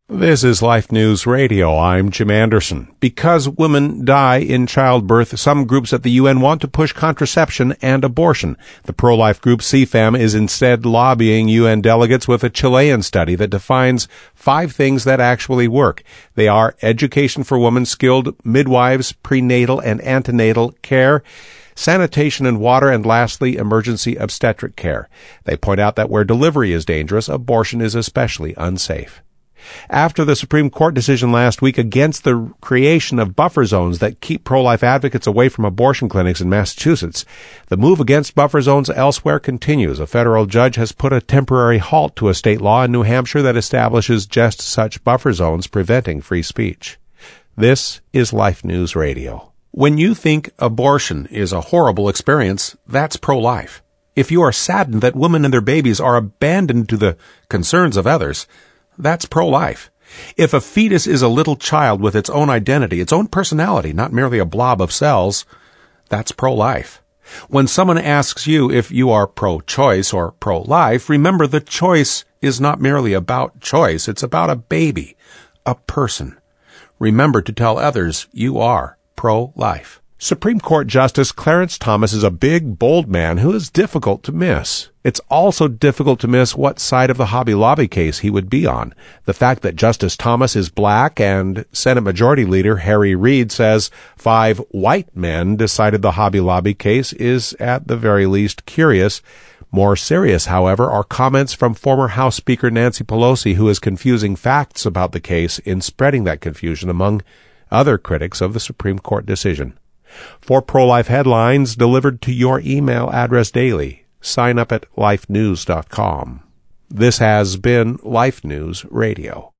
This is Life News Radio. I'm Jim Anderson. Because women die in childbirth, some groups at the UN want to push contraception and abortion. The pro-life group CFAM is instead lobbying UN delegates with a Chilean study that defines 5 things that actually work. They are education for women, skilled midwives, prenatal and antenatal care, sanitation and water, and lastly, emergency obstetric care. They point out that where delivery is dangerous, abortion is especially unsafe. After the Supreme Court decision last week against the creation of buffer zones that keep pro-life advocates away from abortion clinics in Massachusetts, the move against buffer zones elsewhere continues. A federal judge has put a temporary halt to a state law in New Hampshire that establishes just such buffer zones preventing free speech. This is Life News Radio. When you think abortion is a horrible experience, that's pro-life. If you are saddened that women and their babies are abandoned to the concerns of others, that's pro-life. If a fetus is a little child with its own identity, its own personality, not merely a blob of cells, that's pro-life. When someone asks you if you are pro-choice or pro-life, remember the choice is not merely about choice. It's about a baby, a person. Remember to tell others you are pro-life. Supreme Court Justice Clarence Thomas is a big, bold man who is difficult to miss. It's also difficult to miss what side of the Hobby Lobby case he would be on. The fact that Justice Thomas is black and Senate Majority Leader Harry Reid says 5 white men decided the Hobby Lobby case is at the very least curious. More serious, however, are comments from former House Speaker Nancy Pelosi, who is confusing facts about the case in spreading that confusion among other critics of the Supreme Court decision. For pro-life headlines delivered to your email address daily, sign up at lifenews.com. This has been Life News Radio.